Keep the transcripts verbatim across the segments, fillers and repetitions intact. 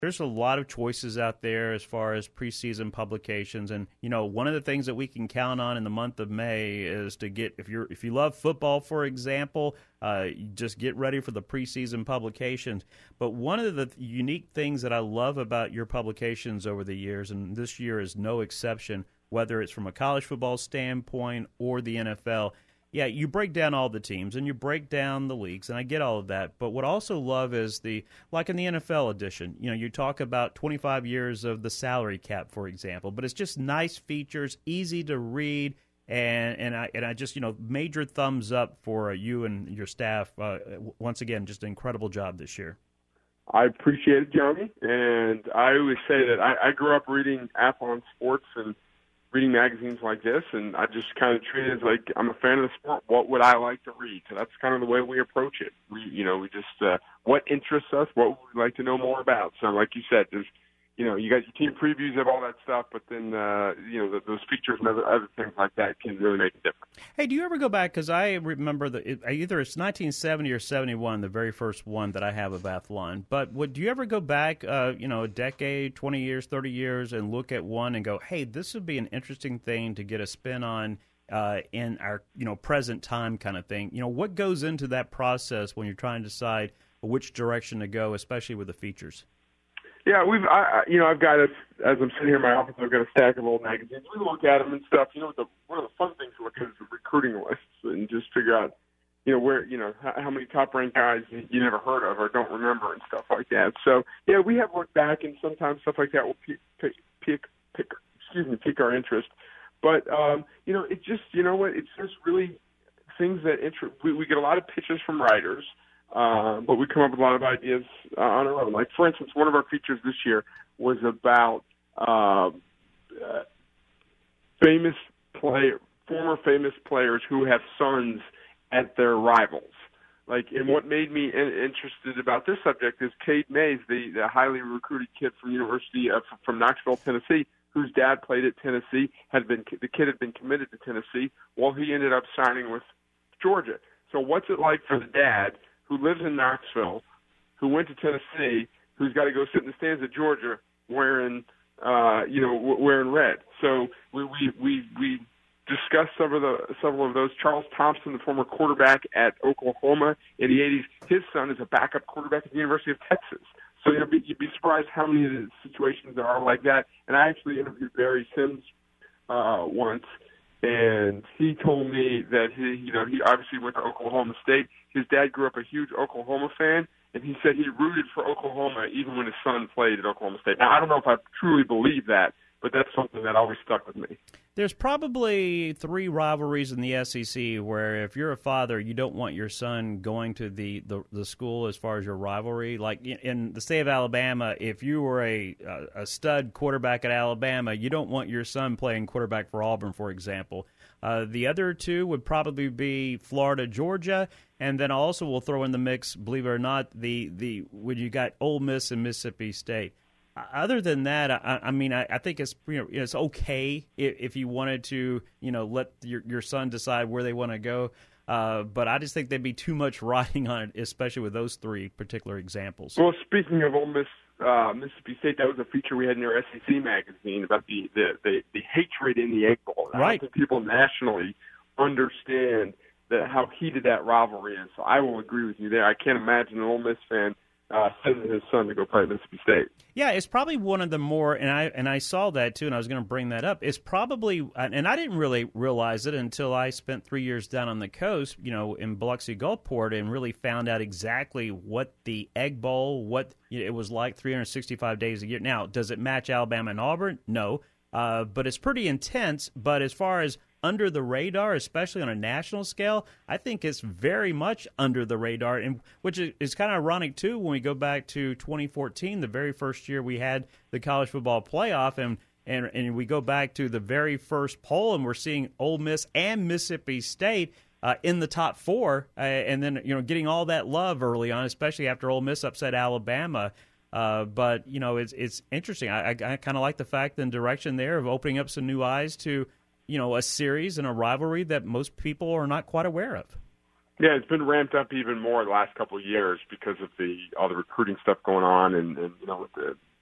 There's a lot of choices out there as far as preseason publications, and you know, one of the things that we can count on in the month of May is to get if you're if you love football, for example, uh, you just get ready for the preseason publications. But one of the unique things that I love about your publications over the years, and this year is no exception, whether it's from a college football standpoint or the N F L. Yeah, you break down all the teams and you break down the leagues, and I get all of that. But what I also love is the, like in the N F L edition, you know, you talk about twenty-five years of the salary cap, for example, but it's just nice features, easy to read, and and I and I just, you know, major thumbs up for you and your staff. Uh, once again, just an incredible job this year. I appreciate it, Johnny, and I always say that I, I grew up reading Athlon Sports and reading magazines like this, and I just kind of treat it as like I'm a fan of the sport. What would I like to read? So that's kind of the way we approach it. We, you know, we just uh, what interests us, what would we like to know more about. So, like you said, there's, you know, you got your team previews of all that stuff, but then uh, you know the, those features and other, other things like that can really make a difference. Hey, do you ever go back? Because I remember that it, either it's nineteen seventy or seventy-one, the very first one that I have of Athlon. But would do you ever go back, uh, you know, a decade, twenty years, thirty years, and look at one and go, "Hey, this would be an interesting thing to get a spin on uh, in our, you know, present time kind of thing." You know, what goes into that process when you're trying to decide which direction to go, especially with the features? Yeah, we've, I, you know, I've got, a, as I'm sitting here in my office, I've got a stack of old magazines. We look at them and stuff. You know, the, one of the fun things to look at is the recruiting lists and just figure out, you know, where, you know, how, how many top-ranked guys you never heard of or don't remember and stuff like that. So, yeah, we have looked back, and sometimes stuff like that will pique, pick, pick, pick, excuse me, pique our interest. But, um, you know, it just, you know what, it's just really things that interest, we, we get a lot of pitches from writers. Uh, but we come up with a lot of ideas uh, on our own. Like, for instance, one of our features this year was about uh, uh, famous player, former famous players who have sons at their rivals. Like, and what made me in- interested about this subject is Cade Mays, the, the highly recruited kid from University of, from Knoxville, Tennessee, whose dad played at Tennessee. Had been the kid had been committed to Tennessee. Well, he ended up signing with Georgia. So, what's it like for the dad who lives in Knoxville, who went to Tennessee, who's got to go sit in the stands at Georgia wearing, uh, you know, wearing red? So we we we, we discussed several of the several of those. Charles Thompson, the former quarterback at Oklahoma in the eighties, his son is a backup quarterback at the University of Texas. So you'd be, you'd be surprised how many of the situations there are like that. And I actually interviewed Barry Sims uh, once. And he told me that he, you know, he obviously went to Oklahoma State. His dad grew up a huge Oklahoma fan, and he said he rooted for Oklahoma even when his son played at Oklahoma State. Now, I don't know if I truly believe that, but that's something that always stuck with me. There's probably three rivalries in the S E C where if you're a father, you don't want your son going to the, the, the school as far as your rivalry. Like in the state of Alabama, if you were a, a stud quarterback at Alabama, you don't want your son playing quarterback for Auburn, for example. Uh, the other two would probably be Florida, Georgia, and then also we'll throw in the mix, believe it or not, the, the when you got Ole Miss and Mississippi State. Other than that, I, I mean, I, I think it's you know it's okay if, if you wanted to, you know, let your your son decide where they want to go. Uh, but I just think there'd be too much riding on it, especially with those three particular examples. Well, speaking of Ole Miss, uh, Mississippi State, that was a feature we had in our S E C magazine about the the, the, the hatred in the Egg Bowl. And right. I don't think people nationally understand that how heated that rivalry is. So I will agree with you there. I can't imagine an Ole Miss fan Uh, sending his son to go play at Mississippi State. Yeah, it's probably one of the more, and I and I saw that too, and I was going to bring that up. It's probably, and I didn't really realize it until I spent three years down on the coast, you know, in Biloxi Gulfport, and really found out exactly what the Egg Bowl, what you know, it was like three hundred sixty-five days a year. Now, does it match Alabama and Auburn? No, uh, but it's pretty intense. But as far as under the radar, especially on a national scale, I think it's very much under the radar, and which is, is kind of ironic, too, when we go back to twenty fourteen, the very first year we had the college football playoff, and, and, and we go back to the very first poll, and we're seeing Ole Miss and Mississippi State uh, in the top four, uh, and then you know getting all that love early on, especially after Ole Miss upset Alabama. Uh, but, you know, it's it's interesting. I, I, I kind of like the fact and direction there of opening up some new eyes to you know, a series and a rivalry that most people are not quite aware of. Yeah, it's been ramped up even more the last couple of years because of the all the recruiting stuff going on, and, and you know, with the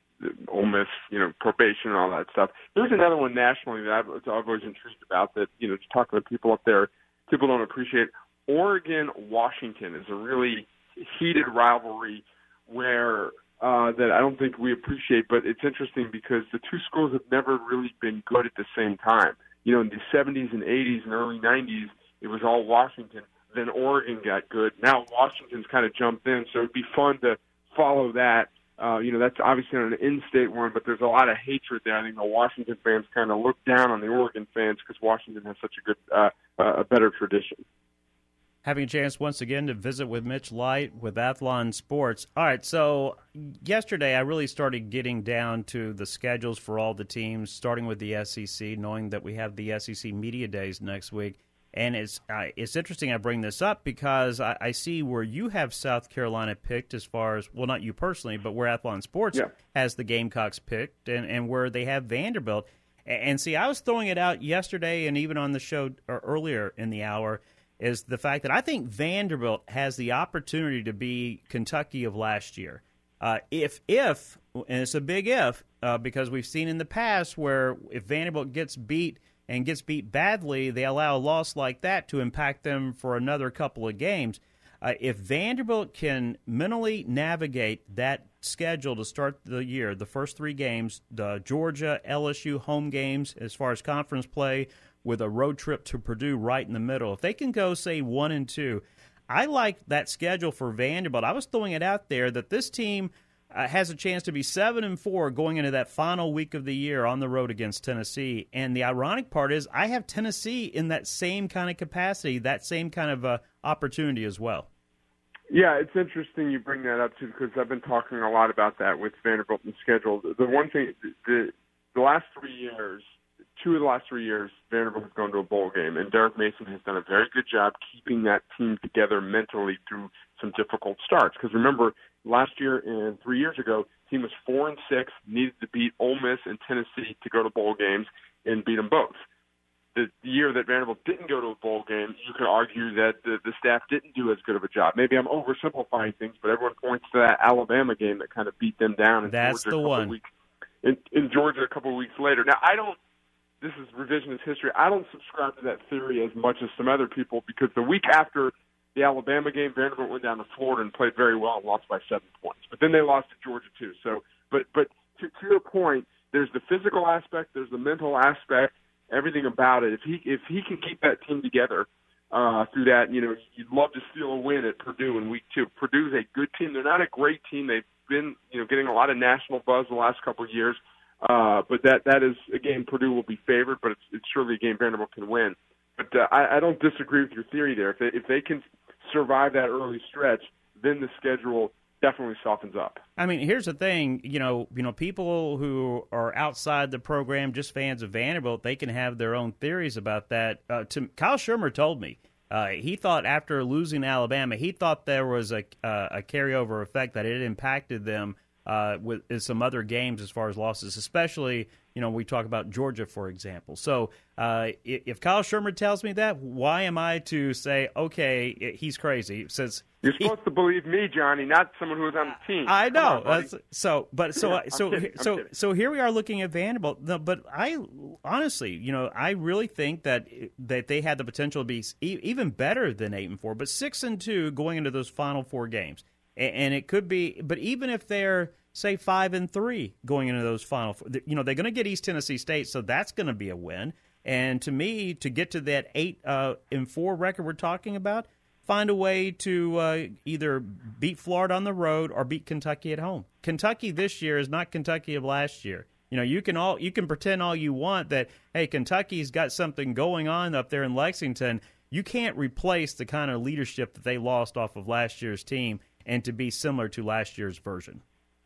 Ole Miss, you know, probation and all that stuff. There's another one nationally that I've, I've always intrigued about that, you know, just talking to people up there, people don't appreciate. Oregon-Washington is a really heated rivalry where uh, that I don't think we appreciate, but it's interesting because the two schools have never really been good at the same time. You know, in the seventies and eighties and early nineties, it was all Washington. Then Oregon got good. Now Washington's kind of jumped in, so it'd be fun to follow that. Uh, you know, that's obviously an in-state one, but there's a lot of hatred there. I think the Washington fans kind of look down on the Oregon fans because Washington has such a good, uh, uh, a better tradition. Having a chance once again to visit with Mitch Light with Athlon Sports. All right, so yesterday I really started getting down to the schedules for all the teams, starting with the S E C, knowing that we have the S E C Media Days next week. And it's uh, it's interesting I bring this up because I, I see where you have South Carolina picked as far as, well, not you personally, but where Athlon Sports yeah. has the Gamecocks picked and, and where they have Vanderbilt. And, and see, I was throwing it out yesterday and even on the show or earlier in the hour, is the fact that I think Vanderbilt has the opportunity to be Kentucky of last year. Uh, if, if, and it's a big if, uh, because we've seen in the past where if Vanderbilt gets beat and gets beat badly, they allow a loss like that to impact them for another couple of games. Uh, if Vanderbilt can mentally navigate that schedule to start the year, the first three games, the Georgia, L S U home games as far as conference play, with a road trip to Purdue right in the middle. If they can go, say, one and two, I like that schedule for Vanderbilt. I was throwing it out there that this team uh, has a chance to be seven and four going into that final week of the year on the road against Tennessee. And the ironic part is I have Tennessee in that same kind of capacity, that same kind of uh, opportunity as well. Yeah, it's interesting you bring that up, too, because I've been talking a lot about that with Vanderbilt and schedule. The one thing, the, the last three years, two of the last three years, Vanderbilt has gone to a bowl game, and Derek Mason has done a very good job keeping that team together mentally through some difficult starts. Because remember, last year and three years ago, the team was four and six, needed to beat Ole Miss and Tennessee to go to bowl games, and beat them both. The year that Vanderbilt didn't go to a bowl game, you could argue that the, the staff didn't do as good of a job. Maybe I'm oversimplifying things, but everyone points to that Alabama game that kind of beat them down in That's Georgia the a couple one. Of weeks, in, in Georgia a couple of weeks later. Now, I don't. This is revisionist history. I don't subscribe to that theory as much as some other people because the week after the Alabama game, Vanderbilt went down to Florida and played very well and lost by seven points. But then they lost to Georgia too. So, but but to, to your point, there's the physical aspect, there's the mental aspect, everything about it. If he if he can keep that team together uh, through that, you know, you'd love to steal a win at Purdue in week two. Purdue's a good team. They're not a great team. They've been you know getting a lot of national buzz the last couple of years. Uh, but that, that is a game Purdue will be favored, but it's, it's surely a game Vanderbilt can win. But uh, I, I don't disagree with your theory there. If they, if they can survive that early stretch, then the schedule definitely softens up. I mean, here's the thing, you know, you know, people who are outside the program, just fans of Vanderbilt, they can have their own theories about that. Uh, to, Kyle Shermer told me uh, he thought after losing Alabama, he thought there was a, uh, a carryover effect that it impacted them Uh, with some other games as far as losses, especially, you know, we talk about Georgia, for example. So uh, if Kyle Shermer tells me that, why am I to say, okay, he's crazy? It says You're supposed he, to believe me, Johnny, not someone who's on the team. I know. On, That's, so, but so yeah, so kidding, so so here we are looking at Vanderbilt. No, but I honestly, you know, I really think that that they had the potential to be even better than eight and four, but six and two going into those final four games. And it could be, but even if they're, say, five and three going into those final, you know, they're going to get East Tennessee State, so that's going to be a win. And to me, to get to that eight uh, and four record we're talking about, find a way to uh, either beat Florida on the road or beat Kentucky at home. Kentucky this year is not Kentucky of last year. You know, you can all you can pretend all you want that, hey, Kentucky's got something going on up there in Lexington. You can't replace the kind of leadership that they lost off of last year's team and to be similar to last year's version.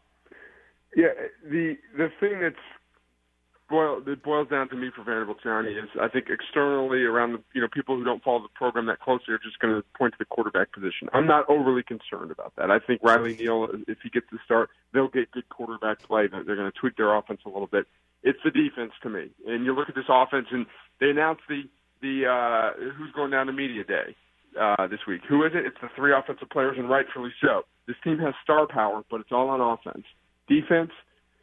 Yeah, the the thing that's boil that boils down to me for Vanderbilt, Johnny, is I think externally around the you know people who don't follow the program that closely are just going to point to the quarterback position. I'm not overly concerned about that. I think Riley Neal, if he gets the start, they'll get good quarterback play. They're going to tweak their offense a little bit. It's the defense to me, and you look at this offense, and they announced the the uh, who's going down to media day. Uh, this week. Who is it? It's the three offensive players, and rightfully so. This team has star power, but it's all on offense. Defense,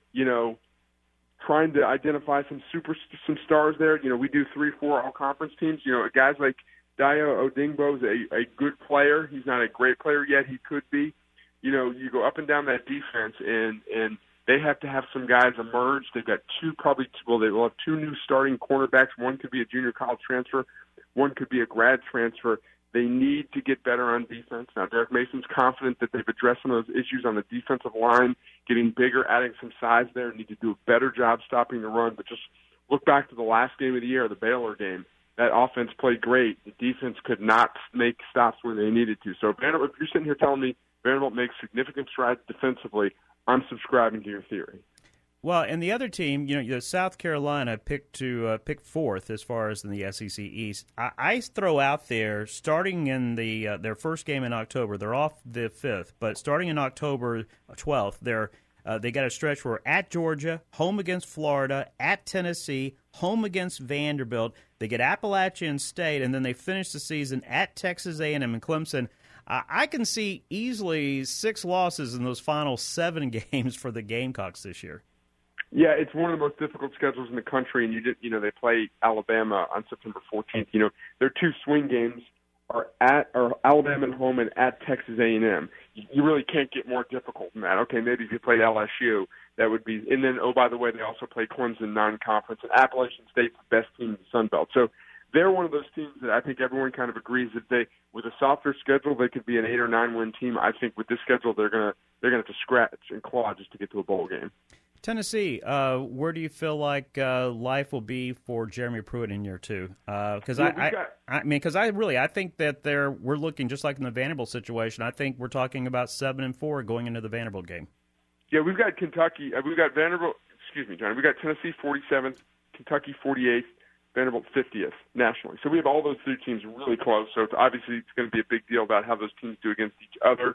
you know, trying to identify some super some stars there. You know, we do three, four all-conference teams. You know, guys like Dayo Odingbo is a, a good player. He's not a great player yet. He could be. You know, you go up and down that defense, and and they have to have some guys emerge. They've got two, probably two, well, they will have two new starting cornerbacks. One could be a junior college transfer. One could be a grad transfer. They need to get better on defense. Now, Derek Mason's confident that they've addressed some of those issues on the defensive line, getting bigger, adding some size there, need to do a better job stopping the run. But just look back to the last game of the year, the Baylor game. That offense played great. The defense could not make stops when they needed to. So Vanderbilt, if you're sitting here telling me Vanderbilt makes significant strides defensively, I'm subscribing to your theory. Well, and the other team, you know, South Carolina picked to uh, pick fourth as far as in the S E C East. I, I throw out there, starting in the uh, their first game in October, they're off the fifth, but starting in October twelfth, they're uh, they got a stretch where at Georgia, home against Florida, at Tennessee, home against Vanderbilt. They get Appalachian State, and then they finish the season at Texas A and M and Clemson. Uh, I can see easily six losses in those final seven games for the Gamecocks this year. Yeah, it's one of the most difficult schedules in the country, and you did, you know, they play Alabama on September fourteenth. You know, their two swing games are at are Alabama at home and at Texas A and M. You really can't get more difficult than that. Okay, maybe if you played L S U, that would be. And then, oh, by the way, they also play Clemson non-conference, and Appalachian State's the best team in the Sun Belt. So they're one of those teams that I think everyone kind of agrees that they, with a softer schedule, they could be an eight or nine win team. I think with this schedule, they're gonna they're gonna have to scratch and claw just to get to a bowl game. Tennessee, uh, where do you feel like uh, life will be for Jeremy Pruitt in year two? Because uh, I, got, I, I mean, because I really, I think that they're we're looking just like in the Vanderbilt situation. I think we're talking about seven and four going into the Vanderbilt game. Yeah, we've got Kentucky. Uh, we've got Vanderbilt. Excuse me, John. We've got Tennessee forty-seventh, Kentucky forty-eighth, Vanderbilt fiftieth nationally. So we have all those three teams really close. So it's obviously it's going to be a big deal about how those teams do against each other.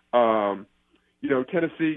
Um, you know, Tennessee.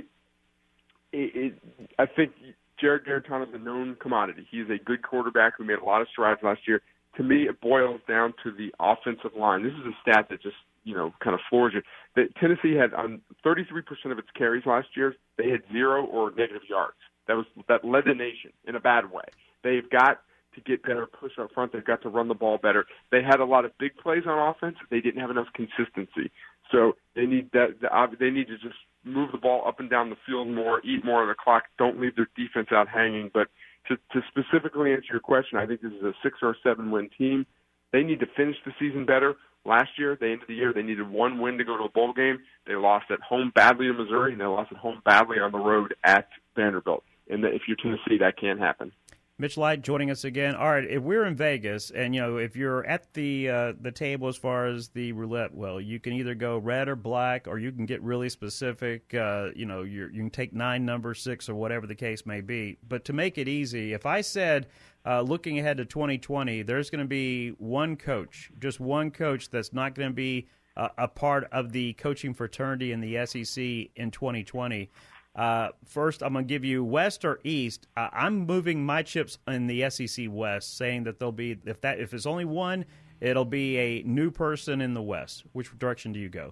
It, it, I think Jared Garantano is a known commodity. He's a good quarterback who made a lot of strides last year. To me, it boils down to the offensive line. This is a stat that just, you know, kind of floors you. That Tennessee had on thirty-three percent of its carries last year, they had zero or negative yards. That was that led the nation in a bad way. They've got to get better push up front. They've got to run the ball better. They had a lot of big plays on offense. They didn't have enough consistency. So they need that. They need to just move the ball up and down the field more, eat more of the clock. Don't leave their defense out hanging. But to, to specifically answer your question, I think this is a six or seven win team. They need to finish the season better. Last year, the end of the year, they needed one win to go to a bowl game. They lost at home badly to Missouri, and they lost at home badly on the road at Vanderbilt. And if you're Tennessee, that can't happen. Mitch Light joining us again. All right, if we're in Vegas, and you know, if you're at the uh, the table as far as the roulette, well, you can either go red or black, or you can get really specific. Uh, you know, you're, you can take nine, number six, or whatever the case may be. But to make it easy, if I said, uh, looking ahead to twenty twenty, there's going to be one coach, just one coach that's not going to be uh, a part of the coaching fraternity in the S E C in twenty twenty. Uh, first, I'm going to give you West or East. Uh, I'm moving my chips in the S E C West, saying that there'll be if that if it's only one, it'll be a new person in the West. Which direction do you go?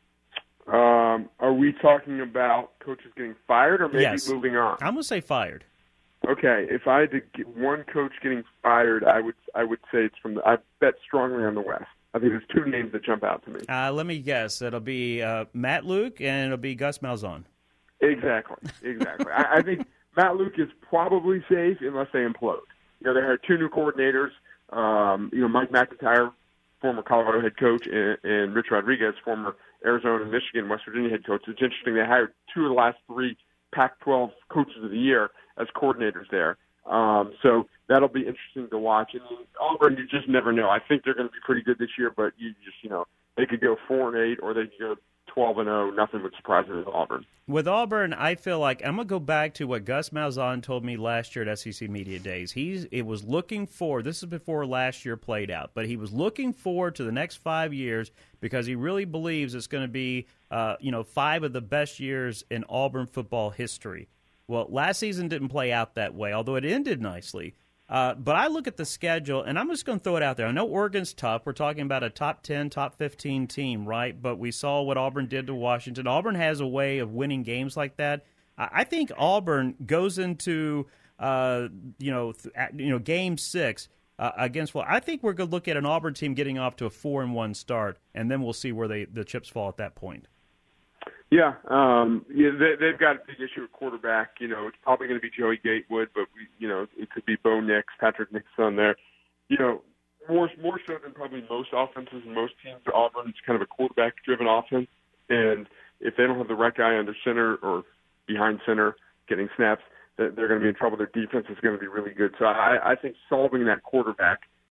Um, are we talking about coaches getting fired or maybe yes. moving on? I'm going to say fired. Okay, if I had to get one coach getting fired, I would I would say it's from the. I bet strongly on the West. I think there's two names that jump out to me. Uh, let me guess. It'll be uh, Matt Luke and it'll be Gus Malzahn. Exactly, exactly. I, I think Matt Luke is probably safe unless they implode. You know, they had two new coordinators. Um, you know, Mike McIntyre, former Colorado head coach, and, and Rich Rodriguez, former Arizona, Michigan, West Virginia head coach. It's interesting they hired two of the last three Pac twelve coaches of the year as coordinators there. Um, so that'll be interesting to watch. And Auburn, you just never know. I think they're going to be pretty good this year, but you just, you know, they could go four and eight, or they could go twelve and oh. Nothing would surprise me with Auburn. With Auburn, I feel like I'm going to go back to what Gus Malzahn told me last year at S E C Media Days. He's it was looking forward. This is before last year played out, but he was looking forward to the next five years because he really believes it's going to be, uh, you know, five of the best years in Auburn football history. Well, last season didn't play out that way, although it ended nicely. Uh, but I look at the schedule, and I'm just going to throw it out there. I know Oregon's tough. We're talking about a top ten, top fifteen team, right? But we saw what Auburn did to Washington. Auburn has a way of winning games like that. I think Auburn goes into uh, you know th- you know game six uh, against. Well, I think we're going to look at an Auburn team getting off to a four and one start, and then we'll see where they the chips fall at that point. Yeah, um, yeah, they, they've got a big issue at quarterback. You know, it's probably going to be Joey Gatewood, but we, you know, it could be Bo Nix, Patrick Nixon there. You know, more more so than probably most offenses and most teams. Auburn, it's kind of a quarterback-driven offense, and if they don't have the right guy under center or behind center getting snaps, that they're going to be in trouble. Their defense is going to be really good. So I, I think solving that quarterback